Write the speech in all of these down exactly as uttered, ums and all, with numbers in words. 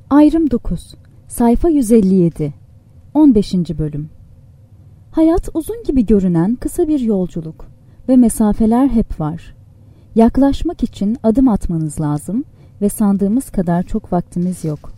Ayrım dokuz. Sayfa yüz elli yedi. on beşinci bölüm. Hayat uzun gibi görünen kısa bir yolculuk ve mesafeler hep var. Yaklaşmak için adım atmanız lazım ve sandığımız kadar çok vaktimiz yok.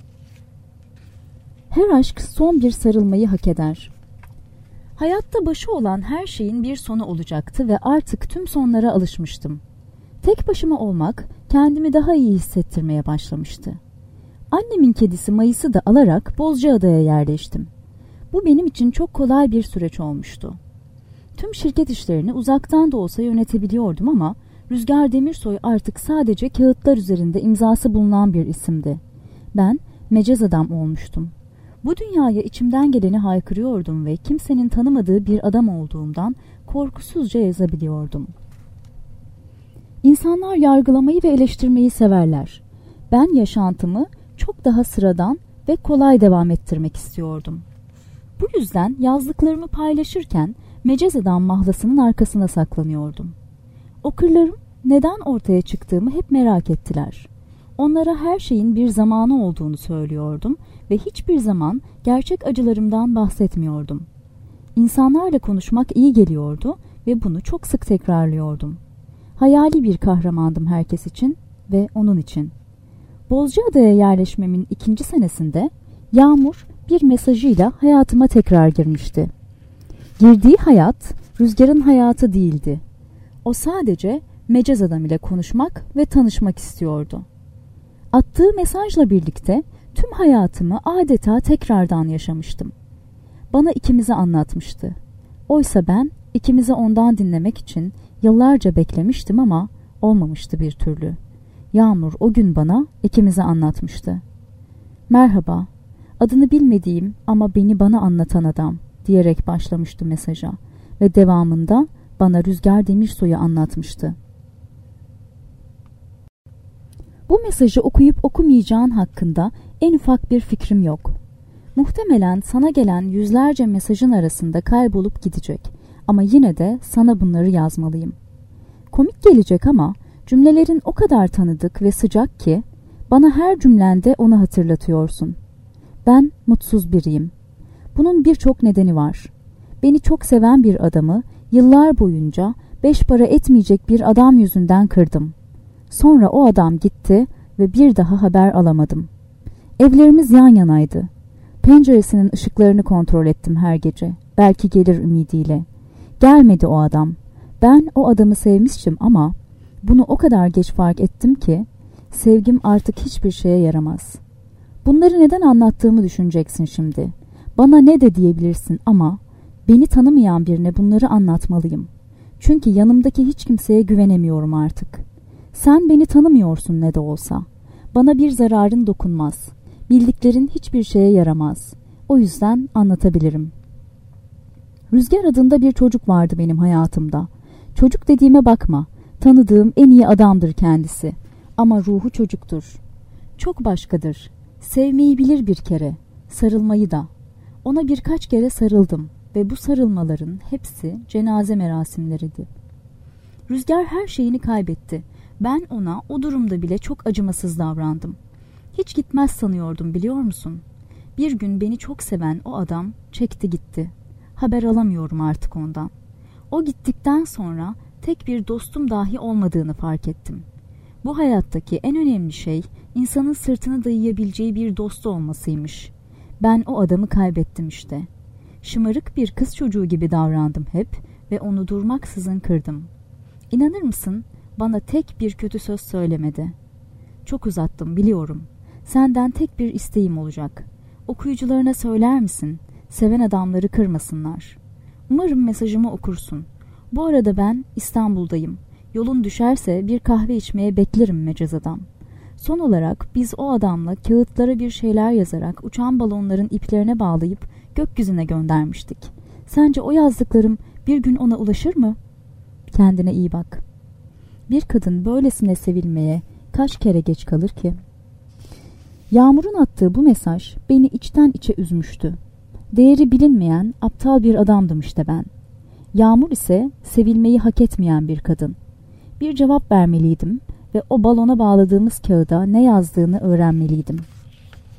Her aşk son bir sarılmayı hak eder. Hayatta başı olan her şeyin bir sonu olacaktı ve artık tüm sonlara alışmıştım. Tek başıma olmak kendimi daha iyi hissettirmeye başlamıştı. Annemin kedisi Mayıs'ı da alarak Bozcaada'ya yerleştim. Bu benim için çok kolay bir süreç olmuştu. Tüm şirket işlerini uzaktan da olsa yönetebiliyordum ama Rüzgar Demirsoy artık sadece kağıtlar üzerinde imzası bulunan bir isimdi. Ben mecaz adam olmuştum. Bu dünyaya içimden geleni haykırıyordum ve kimsenin tanımadığı bir adam olduğumdan korkusuzca yazabiliyordum. İnsanlar yargılamayı ve eleştirmeyi severler. Ben yaşantımı çok daha sıradan ve kolay devam ettirmek istiyordum. Bu yüzden yazdıklarımı paylaşırken mecaz adam mahlasının arkasına saklanıyordum. Okurlarım neden ortaya çıktığımı hep merak ettiler. Onlara her şeyin bir zamanı olduğunu söylüyordum ve hiçbir zaman gerçek acılarımdan bahsetmiyordum. İnsanlarla konuşmak iyi geliyordu ve bunu çok sık tekrarlıyordum. Hayali bir kahramandım herkes için ve onun için. Bozcaada'ya yerleşmemin ikinci senesinde Yağmur bir mesajıyla hayatıma tekrar girmişti. Girdiği hayat Rüzgar'ın hayatı değildi. O sadece mecaz adam ile konuşmak ve tanışmak istiyordu. Attığı mesajla birlikte tüm hayatımı adeta tekrardan yaşamıştım. Bana ikimizi anlatmıştı. Oysa ben ikimizi ondan dinlemek için yıllarca beklemiştim ama olmamıştı bir türlü. Yağmur o gün bana ikimizi anlatmıştı. Merhaba, adını bilmediğim ama beni bana anlatan adam diyerek başlamıştı mesaja ve devamında bana Rüzgar Demirsoy'u anlatmıştı. Bu mesajı okuyup okumayacağın hakkında en ufak bir fikrim yok. Muhtemelen sana gelen yüzlerce mesajın arasında kaybolup gidecek ama yine de sana bunları yazmalıyım. Komik gelecek ama cümlelerin o kadar tanıdık ve sıcak ki bana her cümlende onu hatırlatıyorsun. Ben mutsuz biriyim. Bunun birçok nedeni var. Beni çok seven bir adamı yıllar boyunca beş para etmeyecek bir adam yüzünden kırdım. Sonra o adam gitti ve bir daha haber alamadım. Evlerimiz yan yanaydı. Penceresinin ışıklarını kontrol ettim her gece. Belki gelir ümidiyle. Gelmedi o adam. Ben o adamı sevmiştim ama bunu o kadar geç fark ettim ki sevgim artık hiçbir şeye yaramaz. Bunları neden anlattığımı düşüneceksin şimdi. Bana ne de diyebilirsin ama beni tanımayan birine bunları anlatmalıyım. Çünkü yanımdaki hiç kimseye güvenemiyorum artık. Sen beni tanımıyorsun ne de olsa. Bana bir zararın dokunmaz. Bildiklerin hiçbir şeye yaramaz. O yüzden anlatabilirim. Rüzgar adında bir çocuk vardı benim hayatımda. Çocuk dediğime bakma. Tanıdığım en iyi adamdır kendisi. Ama ruhu çocuktur. Çok başkadır. Sevmeyi bilir bir kere. Sarılmayı da. Ona birkaç kere sarıldım ve bu sarılmaların hepsi cenaze merasimleriydi. Rüzgar her şeyini kaybetti. Ben ona o durumda bile çok acımasız davrandım. Hiç gitmez sanıyordum biliyor musun? Bir gün beni çok seven o adam çekti gitti. Haber alamıyorum artık ondan. O gittikten sonra tek bir dostum dahi olmadığını fark ettim. Bu hayattaki en önemli şey insanın sırtını dayayabileceği bir dostu olmasıymış. Ben o adamı kaybettim işte. Şımarık bir kız çocuğu gibi davrandım hep ve onu durmaksızın kırdım. İnanır mısın? Bana tek bir kötü söz söylemedi. Çok uzattım biliyorum. Senden tek bir isteğim olacak. Okuyucularına söyler misin? Seven adamları kırmasınlar. Umarım mesajımı okursun. Bu arada ben İstanbul'dayım. Yolun düşerse bir kahve içmeye beklerim mecaz adam. Son olarak biz o adamla kağıtlara bir şeyler yazarak uçan balonların iplerine bağlayıp gökyüzüne göndermiştik. Sence o yazdıklarım bir gün ona ulaşır mı? Kendine iyi bak. Bir kadın böylesine sevilmeye kaç kere geç kalır ki? Yağmur'un attığı bu mesaj beni içten içe üzmüştü. Değeri bilinmeyen aptal bir adamdım işte ben. Yağmur ise sevilmeyi hak etmeyen bir kadın. Bir cevap vermeliydim ve o balona bağladığımız kağıda ne yazdığını öğrenmeliydim.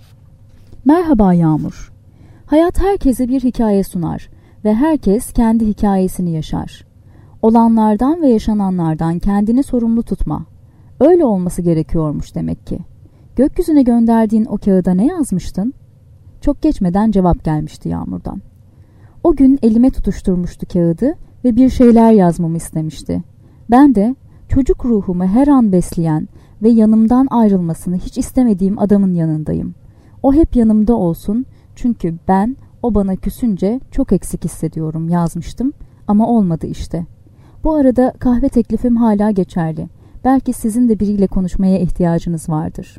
Merhaba Yağmur. Hayat herkese bir hikaye sunar ve herkes kendi hikayesini yaşar. Olanlardan ve yaşananlardan kendini sorumlu tutma. Öyle olması gerekiyormuş demek ki. Gökyüzüne gönderdiğin o kağıda ne yazmıştın? Çok geçmeden cevap gelmişti Yağmur'dan. O gün elime tutuşturmuştu kağıdı ve bir şeyler yazmamı istemişti. Ben de çocuk ruhumu her an besleyen ve yanımdan ayrılmasını hiç istemediğim adamın yanındayım. O hep yanımda olsun çünkü ben o bana küsünce çok eksik hissediyorum yazmıştım ama olmadı işte. Bu arada kahve teklifim hala geçerli. Belki sizin de biriyle konuşmaya ihtiyacınız vardır.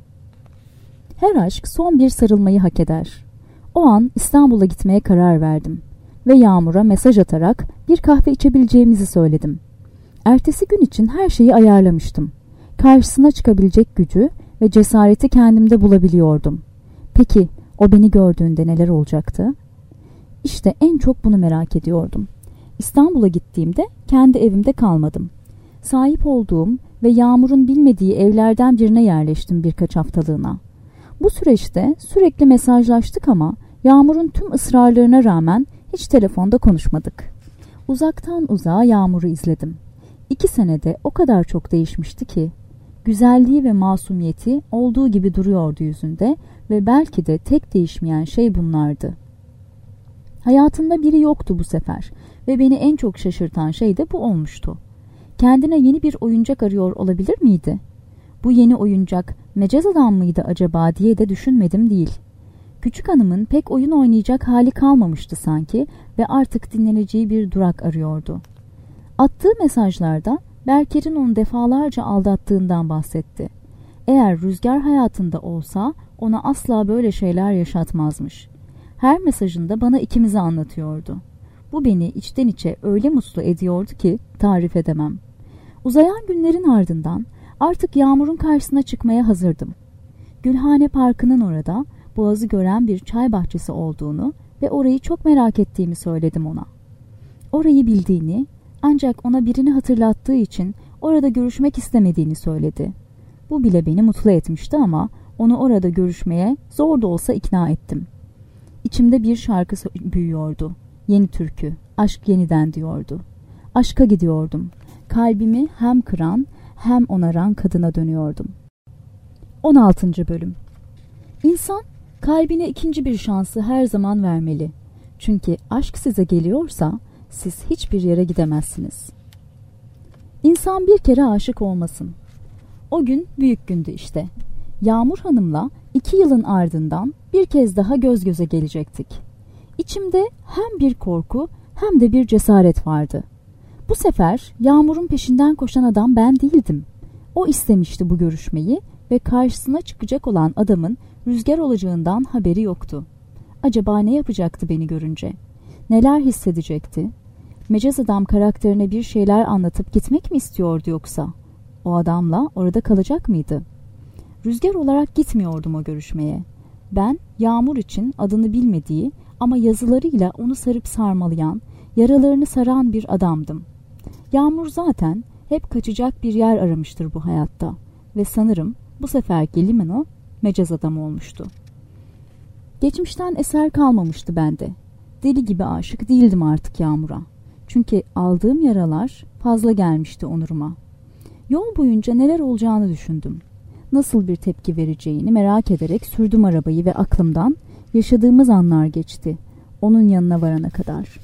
Her aşk son bir sarılmayı hak eder. O an İstanbul'a gitmeye karar verdim ve Yağmur'a mesaj atarak bir kahve içebileceğimizi söyledim. Ertesi gün için her şeyi ayarlamıştım. Karşısına çıkabilecek gücü ve cesareti kendimde bulabiliyordum. Peki o beni gördüğünde neler olacaktı? İşte en çok bunu merak ediyordum. İstanbul'a gittiğimde kendi evimde kalmadım. Sahip olduğum ve Yağmur'un bilmediği evlerden birine yerleştim birkaç haftalığına. Bu süreçte sürekli mesajlaştık ama Yağmur'un tüm ısrarlarına rağmen hiç telefonda konuşmadık. Uzaktan uzağa Yağmur'u izledim. İki senede o kadar çok değişmişti ki, güzelliği ve masumiyeti olduğu gibi duruyordu yüzünde ve belki de tek değişmeyen şey bunlardı. Hayatında biri yoktu bu sefer ve beni en çok şaşırtan şey de bu olmuştu. Kendine yeni bir oyuncak arıyor olabilir miydi? Bu yeni oyuncak mecaz adam mıydı acaba diye de düşünmedim değil. Küçük hanımın pek oyun oynayacak hali kalmamıştı sanki ve artık dinleneceği bir durak arıyordu. Attığı mesajlarda Berker'in onu defalarca aldattığından bahsetti. Eğer Rüzgar hayatında olsa ona asla böyle şeyler yaşatmazmış. Her mesajında bana ikimizi anlatıyordu. Bu beni içten içe öyle mutlu ediyordu ki tarif edemem. Uzayan günlerin ardından artık Yağmur'un karşısına çıkmaya hazırdım. Gülhane Parkı'nın orada boğazı gören bir çay bahçesi olduğunu ve orayı çok merak ettiğimi söyledim ona. Orayı bildiğini, ancak ona birini hatırlattığı için orada görüşmek istemediğini söyledi. Bu bile beni mutlu etmişti ama onu orada görüşmeye zor da olsa ikna ettim. İçimde bir şarkı büyüyordu. Yeni türkü, aşk yeniden diyordu. Aşka gidiyordum. Kalbimi hem kıran hem onaran kadına dönüyordum. on altıncı bölüm. İnsan kalbine ikinci bir şansı her zaman vermeli. Çünkü aşk size geliyorsa siz hiçbir yere gidemezsiniz. İnsan bir kere aşık olmasın. O gün büyük gündü işte. Yağmur Hanım'la iki yılın ardından bir kez daha göz göze gelecektik. İçimde hem bir korku hem de bir cesaret vardı. Bu sefer Yağmur'un peşinden koşan adam ben değildim. O istemişti bu görüşmeyi ve karşısına çıkacak olan adamın Rüzgar olacağından haberi yoktu. Acaba ne yapacaktı beni görünce? Neler hissedecekti? Mecaz adam karakterine bir şeyler anlatıp gitmek mi istiyordu yoksa? O adamla orada kalacak mıydı? Rüzgar olarak gitmiyordum o görüşmeye. Ben Yağmur için adını bilmediği ama yazılarıyla onu sarıp sarmalayan, yaralarını saran bir adamdım. Yağmur zaten hep kaçacak bir yer aramıştır bu hayatta ve sanırım bu seferki limanı mecaz adam olmuştu. Geçmişten eser kalmamıştı bende. Deli gibi aşık değildim artık Yağmur'a. Çünkü aldığım yaralar fazla gelmişti onuruma. Yol boyunca neler olacağını düşündüm. Nasıl bir tepki vereceğini merak ederek sürdüm arabayı ve aklımdan yaşadığımız anlar geçti. Onun yanına varana kadar.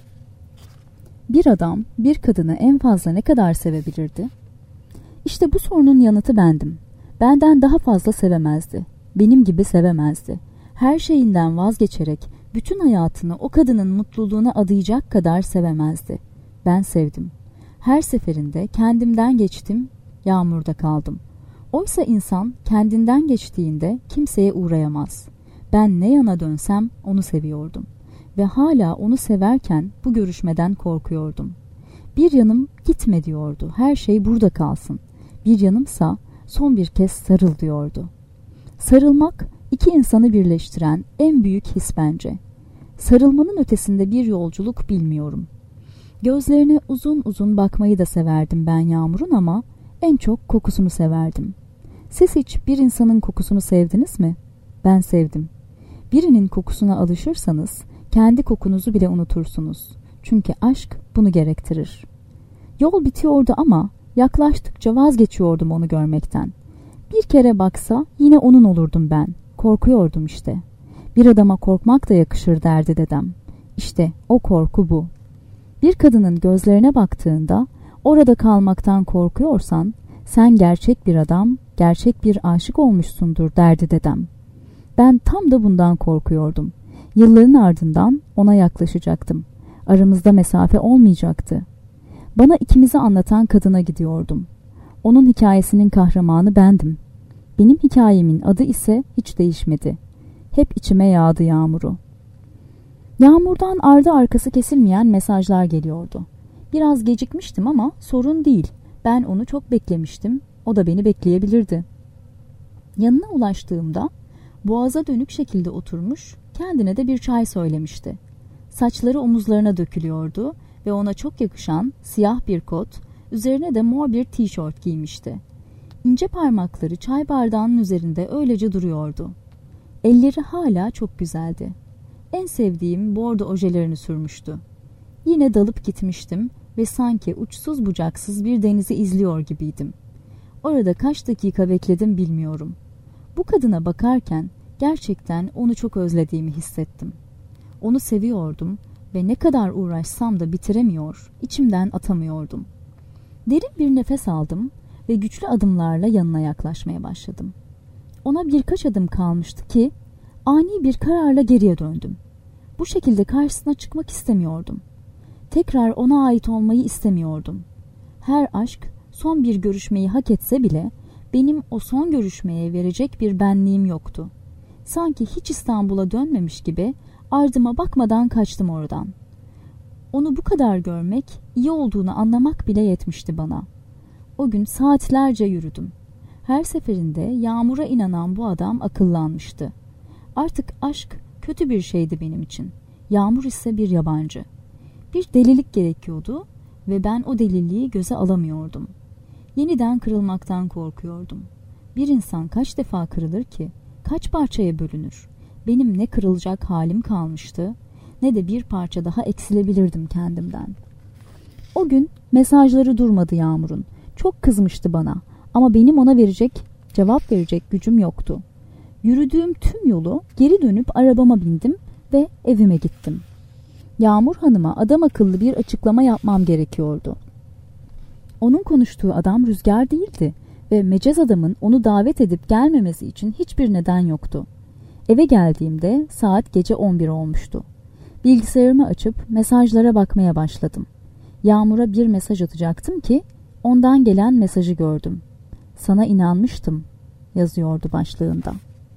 Bir adam bir kadını en fazla ne kadar sevebilirdi? İşte bu sorunun yanıtı bendim. Benden daha fazla sevemezdi. Benim gibi sevemezdi. Her şeyinden vazgeçerek bütün hayatını o kadının mutluluğuna adayacak kadar sevemezdi. Ben sevdim. Her seferinde kendimden geçtim, Yağmur'da kaldım. Oysa insan kendinden geçtiğinde kimseye uğrayamaz. Ben ne yana dönsem onu seviyordum. Ve hala onu severken bu görüşmeden korkuyordum. Bir yanım gitme diyordu, her şey burada kalsın. Bir yanımsa son bir kez sarıl diyordu. Sarılmak iki insanı birleştiren en büyük his bence. Sarılmanın ötesinde bir yolculuk bilmiyorum. Gözlerine uzun uzun bakmayı da severdim ben Yağmur'un ama en çok kokusunu severdim. Siz hiç bir insanın kokusunu sevdiniz mi? Ben sevdim. Birinin kokusuna alışırsanız kendi kokunuzu bile unutursunuz. Çünkü aşk bunu gerektirir. Yol bitiyordu ama yaklaştıkça vazgeçiyordum onu görmekten. Bir kere baksa yine onun olurdum ben. Korkuyordum işte. Bir adama korkmak da yakışır derdi dedem. İşte o korku bu. Bir kadının gözlerine baktığında orada kalmaktan korkuyorsan sen gerçek bir adam, gerçek bir aşık olmuşsundur derdi dedem. Ben tam da bundan korkuyordum. Yılların ardından ona yaklaşacaktım. Aramızda mesafe olmayacaktı. Bana ikimizi anlatan kadına gidiyordum. Onun hikayesinin kahramanı bendim. Benim hikayemin adı ise hiç değişmedi. Hep içime yağdı yağmuru. Yağmurdan ardı arkası kesilmeyen mesajlar geliyordu. Biraz gecikmiştim ama sorun değil. Ben onu çok beklemiştim. O da beni bekleyebilirdi. Yanına ulaştığımda boğaza dönük şekilde oturmuş, kendine de bir çay söylemişti. Saçları omuzlarına dökülüyordu ve ona çok yakışan siyah bir kot, üzerine de mor bir tişört giymişti. İnce parmakları çay bardağının üzerinde öylece duruyordu. Elleri hala çok güzeldi. En sevdiğim bordo ojelerini sürmüştü. Yine dalıp gitmiştim ve sanki uçsuz bucaksız bir denizi izliyor gibiydim. Orada kaç dakika bekledim bilmiyorum. Bu kadına bakarken gerçekten onu çok özlediğimi hissettim. Onu seviyordum ve ne kadar uğraşsam da bitiremiyor, içimden atamıyordum. Derin bir nefes aldım ve güçlü adımlarla yanına yaklaşmaya başladım. Ona birkaç adım kalmıştı ki ani bir kararla geriye döndüm. Bu şekilde karşısına çıkmak istemiyordum. Tekrar ona ait olmayı istemiyordum. Her aşk son bir görüşmeyi hak etse bile benim o son görüşmeye verecek bir benliğim yoktu. Sanki hiç İstanbul'a dönmemiş gibi ardıma bakmadan kaçtım oradan. Onu bu kadar görmek, iyi olduğunu anlamak bile yetmişti bana. O gün saatlerce yürüdüm. Her seferinde yağmura inanan bu adam akıllanmıştı. Artık aşk kötü bir şeydi benim için. Yağmur ise bir yabancı. Bir delilik gerekiyordu ve ben o deliliği göze alamıyordum. Yeniden kırılmaktan korkuyordum. Bir insan kaç defa kırılır ki? Kaç parçaya bölünür? Benim ne kırılacak halim kalmıştı, ne de bir parça daha eksilebilirdim kendimden. O gün mesajları durmadı Yağmur'un. Çok kızmıştı bana ama benim ona verecek, cevap verecek gücüm yoktu. Yürüdüğüm tüm yolu geri dönüp arabama bindim ve evime gittim. Yağmur Hanım'a adam akıllı bir açıklama yapmam gerekiyordu. Onun konuştuğu adam Rüzgar değildi ve mecaz adamın onu davet edip gelmemesi için hiçbir neden yoktu. Eve geldiğimde saat gece on bir olmuştu. Bilgisayarımı açıp mesajlara bakmaya başladım. Yağmur'a bir mesaj atacaktım ki ondan gelen mesajı gördüm. "Sana inanmıştım," yazıyordu başlığında.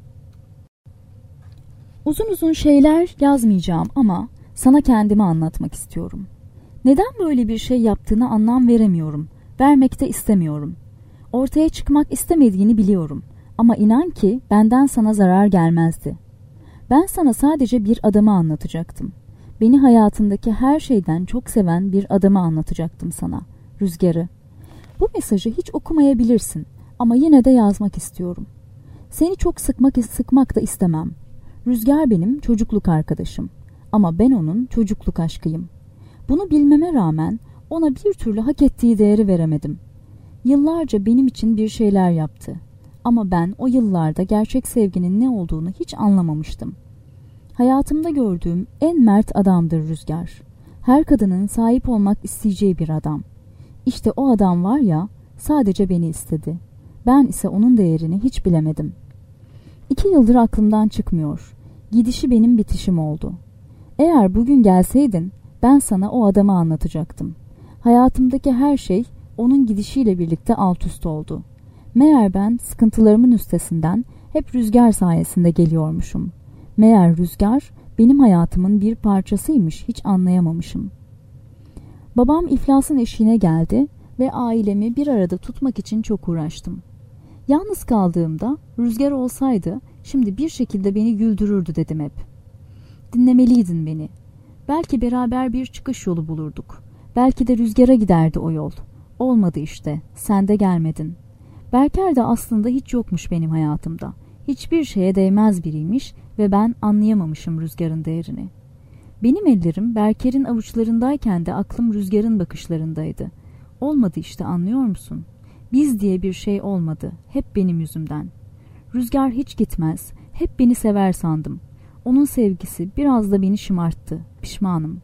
Uzun uzun şeyler yazmayacağım ama sana kendimi anlatmak istiyorum. Neden böyle bir şey yaptığını anlam veremiyorum. Vermek de istemiyorum. Ortaya çıkmak istemediğini biliyorum. Ama inan ki benden sana zarar gelmezdi. Ben sana sadece bir adamı anlatacaktım. Beni hayatındaki her şeyden çok seven bir adamı anlatacaktım sana. Rüzgar'ı. Bu mesajı hiç okumayabilirsin ama yine de yazmak istiyorum. Seni çok sıkmak, sıkmak da istemem. Rüzgar benim çocukluk arkadaşım. Ama ben onun çocukluk aşkıyım. Bunu bilmeme rağmen ona bir türlü hak ettiği değeri veremedim. Yıllarca benim için bir şeyler yaptı. Ama ben o yıllarda gerçek sevginin ne olduğunu hiç anlamamıştım. Hayatımda gördüğüm en mert adamdır Rüzgar. Her kadının sahip olmak isteyeceği bir adam. İşte o adam var ya, sadece beni istedi. Ben ise onun değerini hiç bilemedim. İki yıldır aklımdan çıkmıyor. Gidişi benim bitişim oldu. Eğer bugün gelseydin, ben sana o adamı anlatacaktım. Hayatımdaki her şey onun gidişiyle birlikte alt üst oldu. Meğer ben sıkıntılarımın üstesinden hep Rüzgar sayesinde geliyormuşum. Meğer Rüzgar benim hayatımın bir parçasıymış, hiç anlayamamışım. Babam iflasın eşiğine geldi ve ailemi bir arada tutmak için çok uğraştım. Yalnız kaldığımda Rüzgar olsaydı şimdi bir şekilde beni güldürürdü dedim hep. Dinlemeliydin beni. Belki beraber bir çıkış yolu bulurduk. Belki de Rüzgar'a giderdi o yol. Olmadı işte. Sen de gelmedin. Berker de aslında hiç yokmuş benim hayatımda. hiçbir şeye değmez biriymiş ve ben anlayamamışım rüzgarın değerini. Benim ellerim Berker'in avuçlarındayken de aklım rüzgarın bakışlarındaydı. Olmadı işte, anlıyor musun? Biz diye bir şey olmadı, hep benim yüzümden. Rüzgar hiç gitmez, hep beni sever sandım. Onun sevgisi biraz da beni şımarttı, pişmanım.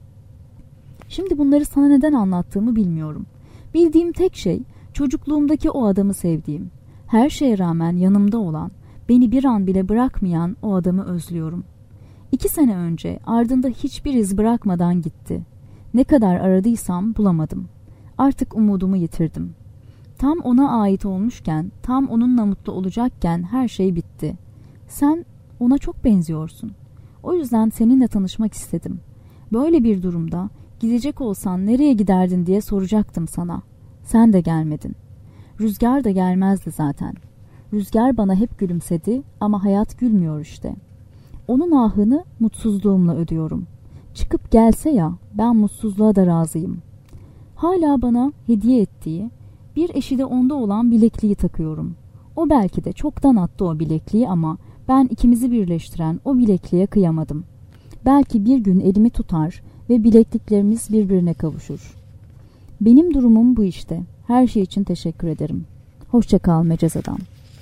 Şimdi bunları sana neden anlattığımı bilmiyorum. Bildiğim tek şey çocukluğumdaki o adamı sevdiğim. Her şeye rağmen yanımda olan, beni bir an bile bırakmayan o adamı özlüyorum. İki sene önce ardında hiçbir iz bırakmadan gitti. Ne kadar aradıysam bulamadım. Artık umudumu yitirdim. Tam ona ait olmuşken, tam onunla mutlu olacakken her şey bitti. Sen ona çok benziyorsun. O yüzden seninle tanışmak istedim. Böyle bir durumda gidecek olsan nereye giderdin diye soracaktım sana. Sen de gelmedin. Rüzgar da gelmezdi zaten. Rüzgar bana hep gülümsedi ama hayat gülmüyor işte. Onun ahını mutsuzluğumla ödüyorum. Çıkıp gelse ya, ben mutsuzluğa da razıyım. Hala bana hediye ettiği, bir eşi de onda olan bilekliği takıyorum. O belki de çoktan attı o bilekliği ama ben ikimizi birleştiren o bilekliğe kıyamadım. Belki bir gün elimi tutar ve bilekliklerimiz birbirine kavuşur. Benim durumum bu işte. Her şey için teşekkür ederim. Hoşça kal Mecaz Adam.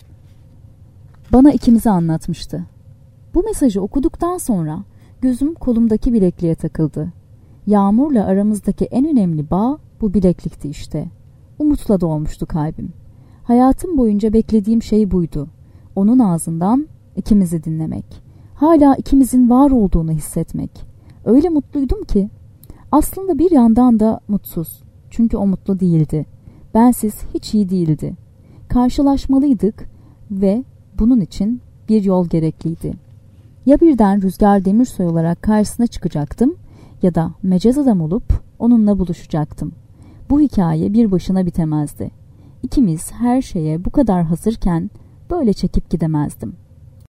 Bana ikimizi anlatmıştı. Bu mesajı okuduktan sonra gözüm kolumdaki bilekliğe takıldı. Yağmur'la aramızdaki en önemli bağ bu bileklikti işte. Umutla dolmuştu kalbim. Hayatım boyunca beklediğim şey buydu. Onun ağzından ikimizi dinlemek. Hala ikimizin var olduğunu hissetmek. Öyle mutluydum ki. Aslında bir yandan da mutsuz. Çünkü o mutlu değildi. Bensiz hiç iyi değildi. Karşılaşmalıydık ve bunun için bir yol gerekliydi. Ya birden Rüzgar Demirsoy olarak karşısına çıkacaktım ya da Mecaz Adam olup onunla buluşacaktım. Bu hikaye bir başına bitemezdi. İkimiz her şeye bu kadar hazırken böyle çekip gidemezdim.